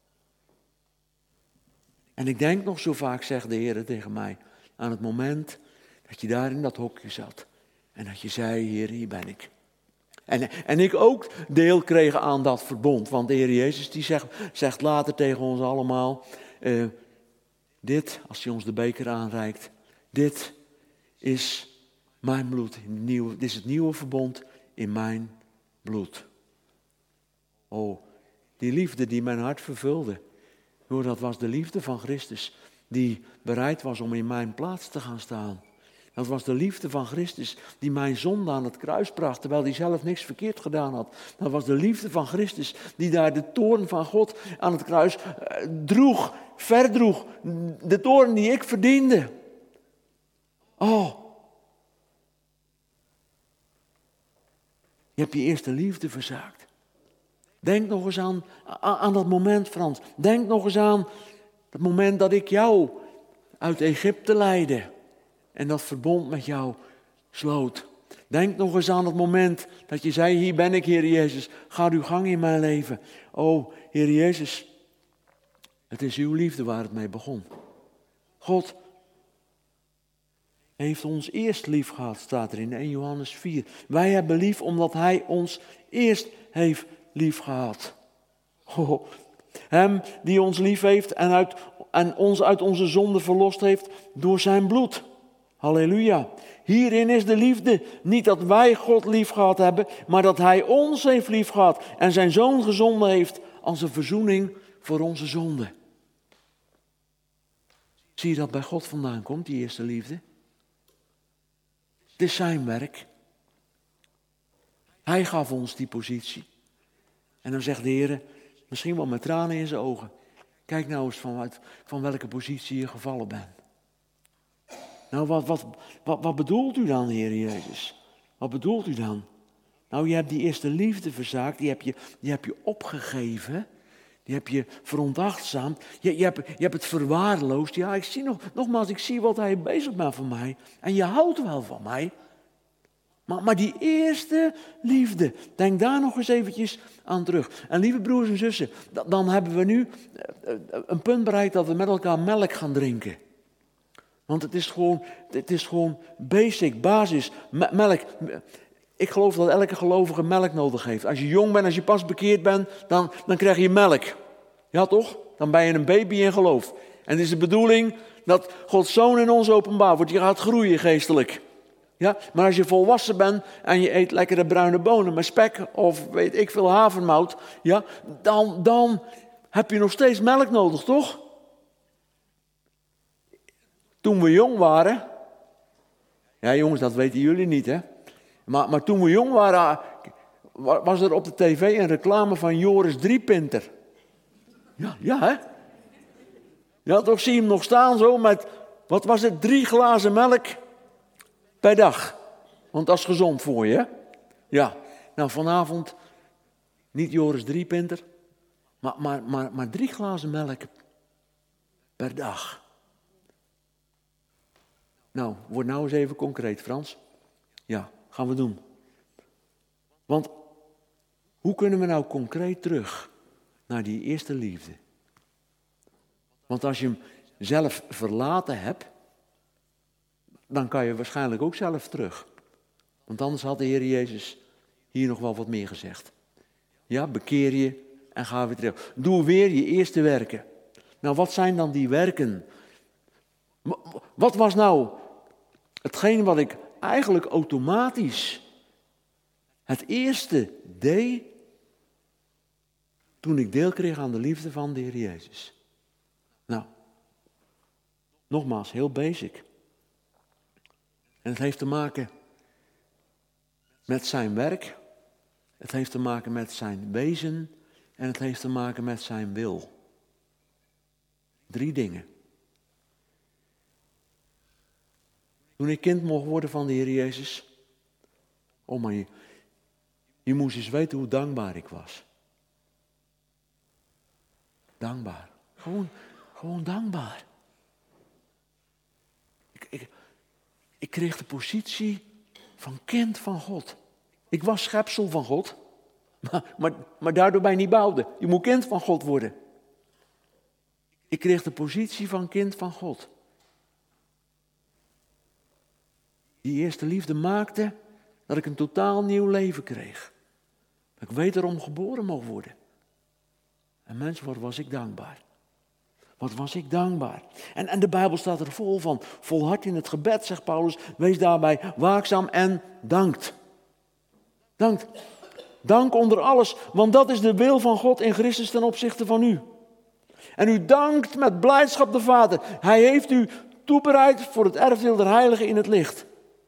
En ik denk nog zo vaak, zegt de Heer tegen mij, aan het moment dat je daar in dat hokje zat. En dat je zei, Heer, hier ben ik. En ik ook deel kreeg aan dat verbond. Want de Heer Jezus die zegt later tegen ons allemaal, dit, als hij ons de beker aanreikt, dit is mijn bloed. Dit is het nieuwe verbond in mijn bloed. Oh, die liefde die mijn hart vervulde. Dat was de liefde van Christus. Die bereid was om in mijn plaats te gaan staan. Dat was de liefde van Christus die mijn zonde aan het kruis bracht. Terwijl hij zelf niks verkeerd gedaan had. Dat was de liefde van Christus die daar de toorn van God aan het kruis verdroeg. De toorn die ik verdiende. Oh. Je hebt je eerste liefde verzaakt. Denk nog eens aan dat moment, Frans. Denk nog eens aan het moment dat ik jou uit Egypte leidde. En dat verbond met jou sloot. Denk nog eens aan het moment dat je zei, hier ben ik, Heer Jezus. Ga uw gang in mijn leven. Oh, Heer Jezus. Het is uw liefde waar het mee begon. God heeft ons eerst lief gehad, staat er in 1 Johannes 4. Wij hebben lief omdat hij ons eerst heeft lief gehad. Oh, hem die ons lief heeft en ons uit onze zonde verlost heeft door zijn bloed. Halleluja. Hierin is de liefde. Niet dat wij God lief gehad hebben, maar dat hij ons heeft lief gehad en zijn zoon gezonden heeft als een verzoening voor onze zonde. Zie je dat bij God vandaan komt, die eerste liefde? Het is zijn werk. Hij gaf ons die positie. En dan zegt de Heer, misschien wel met tranen in zijn ogen, kijk nou eens van welke positie je gevallen bent. Nou, wat bedoelt u dan, Heer Jezus? Wat bedoelt u dan? Nou, je hebt die eerste liefde verzaakt, die heb je opgegeven, die heb je veronachtzaamd, je hebt het verwaarloosd. Ja, ik zie wat hij bezig bent van mij en je houdt wel van mij. Maar die eerste liefde, denk daar nog eens eventjes aan terug. En lieve broers en zussen, dan hebben we nu een punt bereikt dat we met elkaar melk gaan drinken. Want het is gewoon basic, basis, melk. Ik geloof dat elke gelovige melk nodig heeft. Als je jong bent, als je pas bekeerd bent, dan krijg je melk. Ja toch? Dan ben je een baby in geloof. En het is de bedoeling dat Gods Zoon in ons openbaar wordt. Je gaat groeien geestelijk. Ja, maar als je volwassen bent en je eet lekkere bruine bonen met spek of weet ik veel havermout, ja, dan heb je nog steeds melk nodig, toch? Toen we jong waren, ja jongens, dat weten jullie niet hè, maar toen we jong waren, was er op de tv een reclame van Joris Driepinter. Ja hè? Ja, toch zie je hem nog staan zo met, wat was het, 3 glazen melk per dag. Want dat is gezond voor je, hè? Ja, nou vanavond niet Joris Driepinter, maar 3 glazen melk per dag. Nou, word nou eens even concreet, Frans. Ja, gaan we doen. Want hoe kunnen we nou concreet terug naar die eerste liefde? Want als je hem zelf verlaten hebt, dan kan je waarschijnlijk ook zelf terug. Want anders had de Heer Jezus hier nog wel wat meer gezegd. Ja, bekeer je en ga weer terug. Doe weer je eerste werken. Nou, wat zijn dan die werken? Wat was nou hetgeen wat ik eigenlijk automatisch het eerste deed toen ik deel kreeg aan de liefde van de Heer Jezus? Nou, nogmaals, heel basic. En het heeft te maken met zijn werk, het heeft te maken met zijn wezen en het heeft te maken met zijn wil. 3 dingen. Toen ik kind mocht worden van de Heer Jezus, oh maar je moest eens weten hoe dankbaar ik was. Dankbaar. Gewoon dankbaar. Ik kreeg de positie van kind van God. Ik was schepsel van God, maar daardoor ben je niet behouden. Je moet kind van God worden. Ik kreeg de positie van kind van God. Die eerste liefde maakte dat ik een totaal nieuw leven kreeg. Dat ik wederom geboren mocht worden. En mensen, wat was ik dankbaar. Wat was ik dankbaar. En de Bijbel staat er vol van. Volhard in het gebed, zegt Paulus. Wees daarbij waakzaam en dankt. Dankt. Dank onder alles, want dat is de wil van God in Christus ten opzichte van u. En u dankt met blijdschap de Vader. Hij heeft u toebereid voor het erfdeel der heiligen in het licht.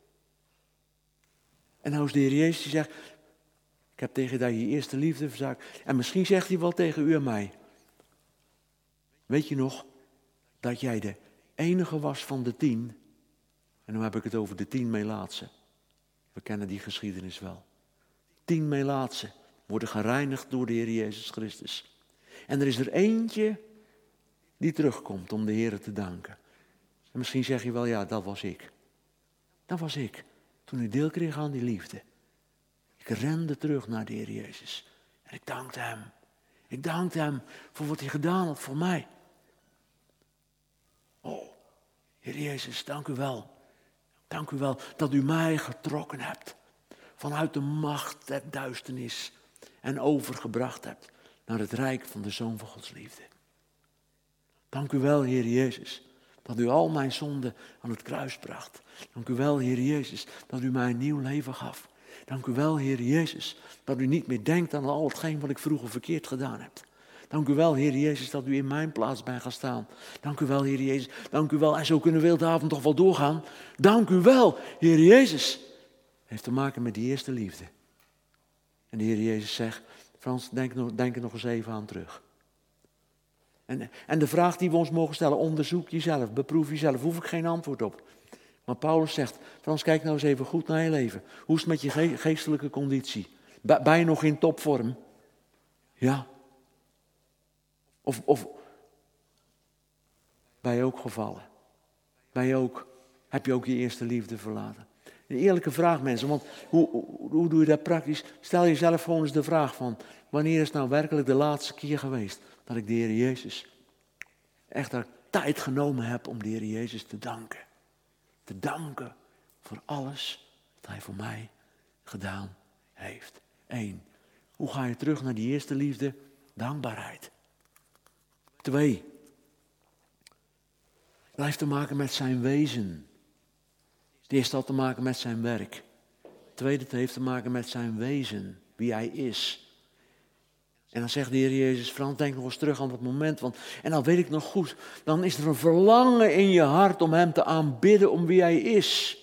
En nou is de Heer Jezus die zegt, ik heb tegen dat je eerste liefde verzaakt. En misschien zegt hij wel tegen u en mij. Weet je nog dat jij de enige was van de 10? En nu heb ik het over de 10 Melaatsen. We kennen die geschiedenis wel. 10 Melaatsen worden gereinigd door de Heer Jezus Christus. En er is er eentje die terugkomt om de Heer te danken. En misschien zeg je wel, ja, dat was ik. Dat was ik, toen ik deel kreeg aan die liefde. Ik rende terug naar de Heer Jezus. En ik dankte hem. Ik dankte hem voor wat hij gedaan had voor mij. Oh, Heer Jezus, dank u wel. Dank u wel dat u mij getrokken hebt. Vanuit de macht der duisternis. En overgebracht hebt naar het rijk van de Zoon van Gods liefde. Dank u wel, Heer Jezus, dat u al mijn zonden aan het kruis bracht. Dank u wel, Heer Jezus, dat u mij een nieuw leven gaf. Dank u wel, Heer Jezus, dat u niet meer denkt aan al hetgeen wat ik vroeger verkeerd gedaan heb. Dank u wel, Heer Jezus, dat u in mijn plaats bent gaan staan. Dank u wel, Heer Jezus, dank u wel. En zo kunnen we heel de avond toch wel doorgaan. Dank u wel, Heer Jezus. Het heeft te maken met die eerste liefde. En de Heer Jezus zegt, Frans, denk er nog eens even aan terug. En de vraag die we ons mogen stellen, onderzoek jezelf, beproef jezelf, hoef ik geen antwoord op. Maar Paulus zegt, Frans, kijk nou eens even goed naar je leven. Hoe is het met je geestelijke conditie? Ben je nog in topvorm? Ja. Of ben je ook gevallen? Heb je ook je eerste liefde verlaten? Een eerlijke vraag, mensen, want hoe doe je dat praktisch? Stel jezelf gewoon eens de vraag van, wanneer is nou werkelijk de laatste keer geweest dat ik de Heer Jezus echt er tijd genomen heb om de Heer Jezus te danken. Te danken voor alles wat Hij voor mij gedaan heeft. 1. Hoe ga je terug naar die eerste liefde? Dankbaarheid. 2. Dat heeft te maken met zijn wezen. Het eerste had te maken met zijn werk. Het tweede, het heeft te maken met zijn wezen. Wie hij is. En dan zegt de Heer Jezus, Frans, denk nog eens terug aan dat moment. En dan weet ik nog goed, dan is er een verlangen in je hart om hem te aanbidden om wie hij is.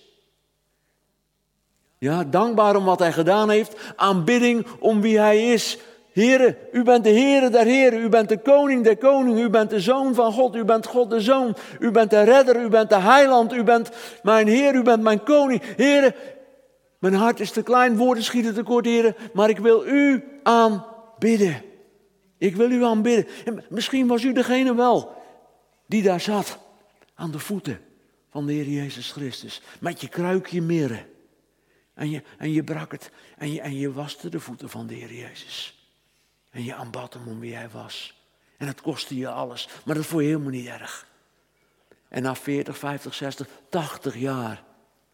Ja, dankbaar om wat hij gedaan heeft. Aanbidding om wie hij is. Heere, u bent de Heere der Heren. U bent de koning der koningen. U bent de Zoon van God. U bent God de Zoon. U bent de redder. U bent de heiland. U bent mijn Heer. U bent mijn koning. Heere, mijn hart is te klein. Woorden schieten tekort, Heere. Maar ik wil u aanbidden. Ik wil u aanbidden. En misschien was u degene wel die daar zat. Aan de voeten van de Heer Jezus Christus. Met je kruikje mirre. En je brak het. En je waste de voeten van de Heer Jezus. En je aanbad hem om wie hij was. En het kostte je alles. Maar dat vond je helemaal niet erg. En na 40, 50, 60, 80 jaar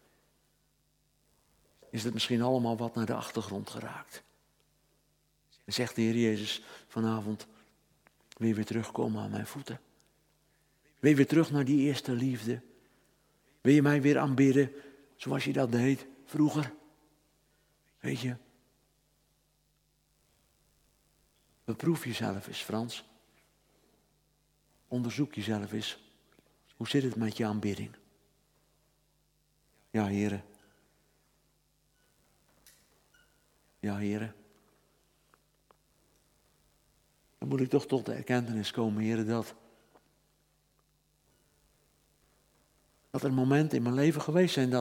is het misschien allemaal wat naar de achtergrond geraakt. En zegt de Heer Jezus vanavond, wil je weer terugkomen aan mijn voeten? Wil je weer terug naar die eerste liefde? Wil je mij weer aanbidden zoals je dat deed vroeger? Weet je? Beproef jezelf eens, Frans. Onderzoek jezelf eens. Hoe zit het met je aanbidding? Ja, heren. Ja, heren. Dan moet ik toch tot de erkentenis komen, heren, dat er momenten in mijn leven geweest zijn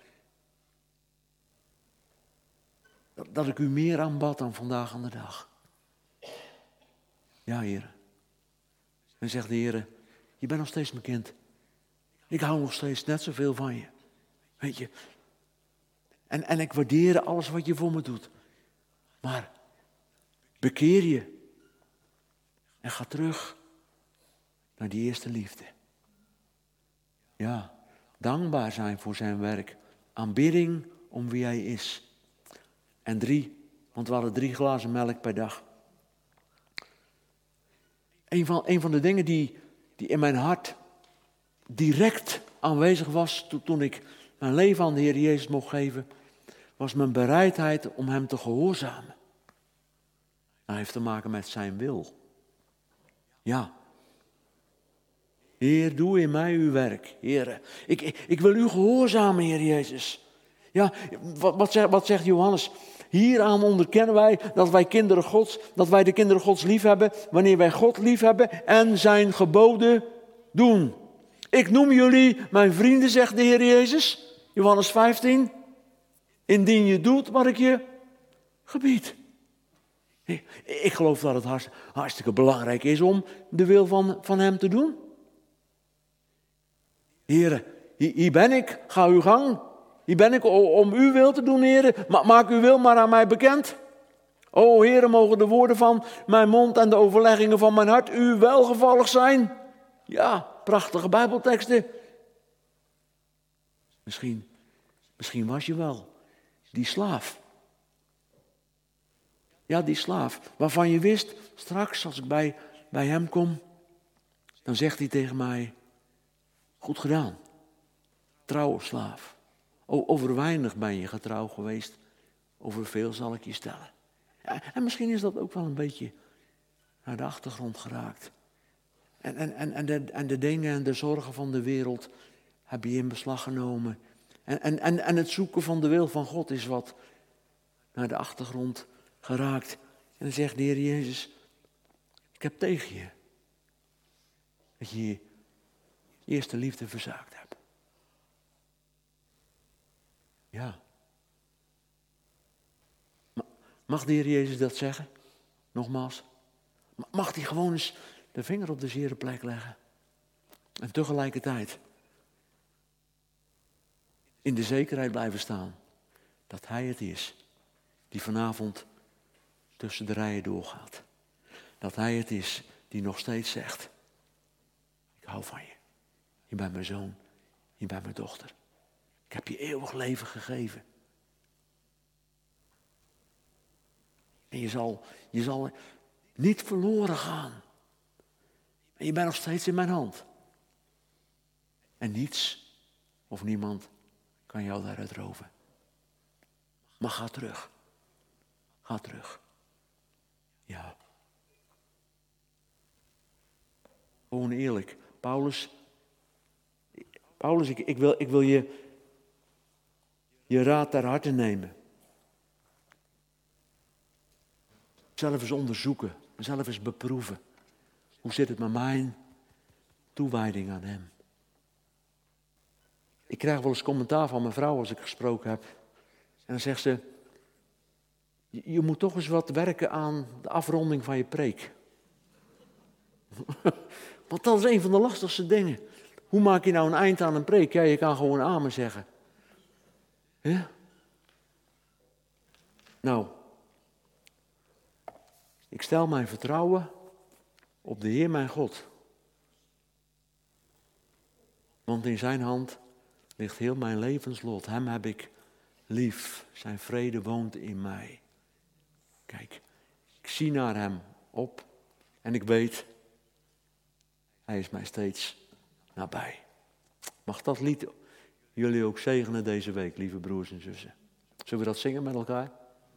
dat ik u meer aanbad dan vandaag aan de dag. Ja, heren. En zegt de Heer, je bent nog steeds mijn kind. Ik hou nog steeds net zoveel van je. Weet je. En ik waardeer alles wat je voor me doet. Maar bekeer je. En ga terug naar die eerste liefde. Ja, dankbaar zijn voor zijn werk. Aanbidding om wie hij is. En 3, want we hadden 3 glazen melk per dag. Een van de dingen die in mijn hart direct aanwezig was toen ik mijn leven aan de Heer Jezus mocht geven, was mijn bereidheid om hem te gehoorzamen. Dat heeft te maken met zijn wil. Ja. Heer, doe in mij uw werk. Heer, ik wil u gehoorzamen, Heer Jezus. Ja, wat zegt Johannes? Hieraan onderkennen wij dat wij de kinderen Gods lief hebben, wanneer wij God lief hebben en zijn geboden doen. Ik noem jullie mijn vrienden, zegt de Heer Jezus, Johannes 15, indien je doet wat ik je gebied. Ik geloof dat het hartstikke belangrijk is om de wil van hem te doen. Heer, hier ben ik, ga uw gang. Hier ben ik om uw wil te doen, Heer. Maak uw wil maar aan mij bekend. O Heer, mogen de woorden van mijn mond en de overleggingen van mijn hart u welgevallig zijn. Ja, prachtige Bijbelteksten. Misschien was je wel die slaaf. Ja, die slaaf, waarvan je wist, straks als ik bij hem kom, dan zegt hij tegen mij, goed gedaan, trouwe slaaf. Over weinig ben je getrouw geweest, over veel zal ik je stellen. Ja, en misschien is dat ook wel een beetje naar de achtergrond geraakt. En de dingen en de zorgen van de wereld heb je in beslag genomen. En het zoeken van de wil van God is wat naar de achtergrond geraakt. En dan zegt de Heer Jezus, ik heb tegen je dat je je eerste liefde verzaakt hebt. Ja. Mag de Heer Jezus dat zeggen? Nogmaals. Mag hij gewoon eens de vinger op de zere plek leggen? En tegelijkertijd in de zekerheid blijven staan dat hij het is die vanavond tussen de rijen doorgaat. Dat hij het is die nog steeds zegt, ik hou van je. Je bent mijn zoon, je bent mijn dochter. Ik heb je eeuwig leven gegeven. En je zal niet verloren gaan. En je bent nog steeds in mijn hand. En niets of niemand kan jou daaruit roven. Maar ga terug. Ga terug. Ja. Gewoon eerlijk. Paulus, ik wil je raad ter harte nemen. Zelf eens onderzoeken. Zelf eens beproeven. Hoe zit het met mijn toewijding aan hem? Ik krijg wel eens commentaar van mijn vrouw als ik gesproken heb. En dan zegt ze, je moet toch eens wat werken aan de afronding van je preek. Want dat is een van de lastigste dingen. Hoe maak je nou een eind aan een preek? Ja, je kan gewoon amen zeggen. Ja? Nou, ik stel mijn vertrouwen op de Heer mijn God. Want in zijn hand ligt heel mijn levenslot. Hem heb ik lief. Zijn vrede woont in mij. Kijk, ik zie naar hem op en ik weet, hij is mij steeds nabij. Mag dat lied jullie ook zegenen deze week, lieve broers en zussen? Zullen we dat zingen met elkaar?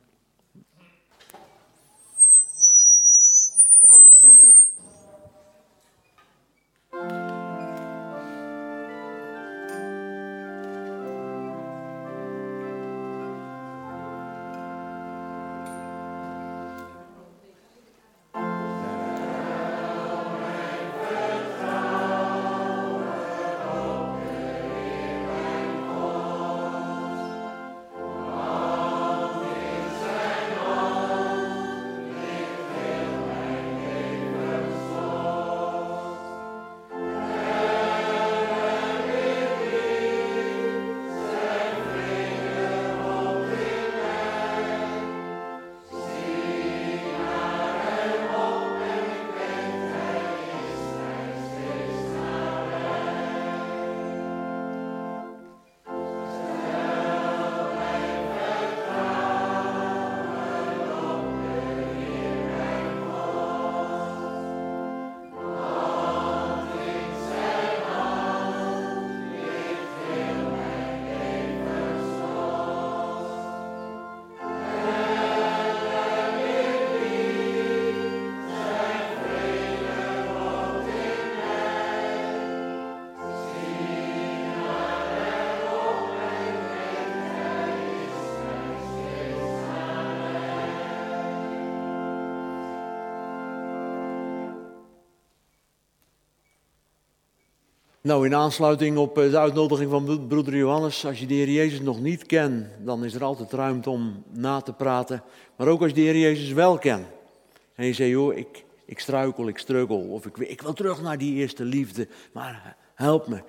Nou, in aansluiting op de uitnodiging van broeder Johannes, als je de Heer Jezus nog niet kent, dan is er altijd ruimte om na te praten. Maar ook als je de Heer Jezus wel kent. En je zegt, joh, ik struikel, ik struggle, of ik wil terug naar die eerste liefde, maar help me.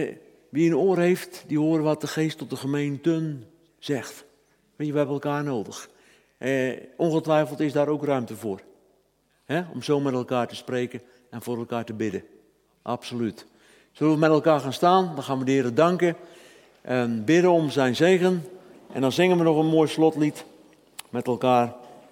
Wie een oor heeft, die horen wat de geest tot de gemeenten zegt. Weet je, we hebben elkaar nodig. Ongetwijfeld is daar ook ruimte voor. Om zo met elkaar te spreken en voor elkaar te bidden. Absoluut. Zullen we met elkaar gaan staan? Dan gaan we de Heer danken en bidden om zijn zegen. En dan zingen we nog een mooi slotlied met elkaar.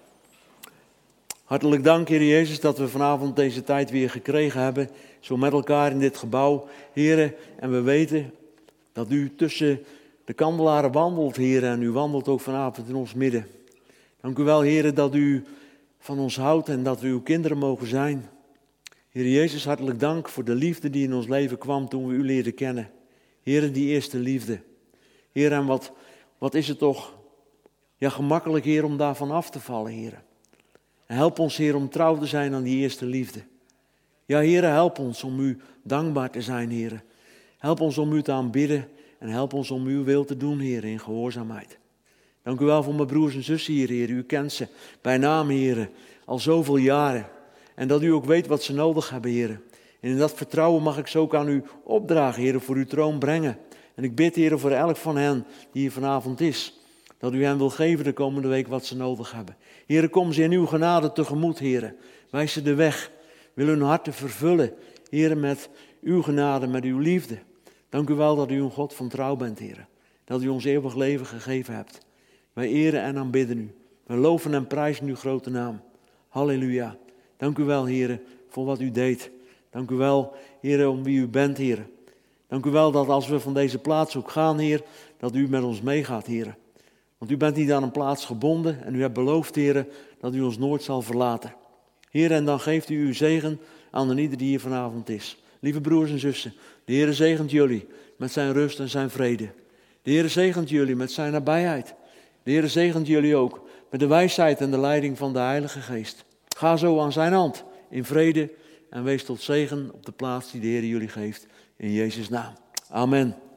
Hartelijk dank, Heer Jezus, dat we vanavond deze tijd weer gekregen hebben. Zo met elkaar in dit gebouw, Heer. En we weten dat u tussen de kandelaren wandelt, Heer. En u wandelt ook vanavond in ons midden. Dank u wel, Heer, dat u van ons houdt en dat we uw kinderen mogen zijn. Heer Jezus, hartelijk dank voor de liefde die in ons leven kwam toen we u leerden kennen. Heer, die eerste liefde. Heer, en wat is het toch gemakkelijk, Heer, om daarvan af te vallen, Heer. En help ons, Heer, om trouw te zijn aan die eerste liefde. Ja, Heer, help ons om u dankbaar te zijn, Heer. Help ons om u te aanbidden en help ons om uw wil te doen, Heer, in gehoorzaamheid. Dank u wel voor mijn broers en zussen hier, Heer. U kent ze bij naam, Heer, al zoveel jaren. En dat u ook weet wat ze nodig hebben, Heer. En in dat vertrouwen mag ik ze ook aan u opdragen, Heer, voor uw troon brengen. En ik bid, Heer, voor elk van hen die hier vanavond is, dat u hen wil geven de komende week wat ze nodig hebben. Heer, kom ze in uw genade tegemoet, Heer. Wijs ze de weg. Wil hun harten vervullen, Heer, met uw genade, met uw liefde. Dank u wel dat u een God van trouw bent, Heer. Dat u ons eeuwig leven gegeven hebt. Wij eren en aanbidden u. Wij loven en prijzen uw grote naam. Halleluja. Dank u wel, Heer, voor wat u deed. Dank u wel, Heer, om wie u bent, Heer. Dank u wel dat als we van deze plaats ook gaan, Heer, dat u met ons meegaat, Heer. Want u bent niet aan een plaats gebonden en u hebt beloofd, Heer, dat u ons nooit zal verlaten. Heer, en dan geeft u uw zegen aan een ieder die hier vanavond is. Lieve broers en zussen, de Heer zegent jullie met zijn rust en zijn vrede. De Heer zegent jullie met zijn nabijheid. De Heer zegent jullie ook met de wijsheid en de leiding van de Heilige Geest. Ga zo aan zijn hand in vrede en wees tot zegen op de plaats die de Heer jullie geeft. In Jezus' naam. Amen.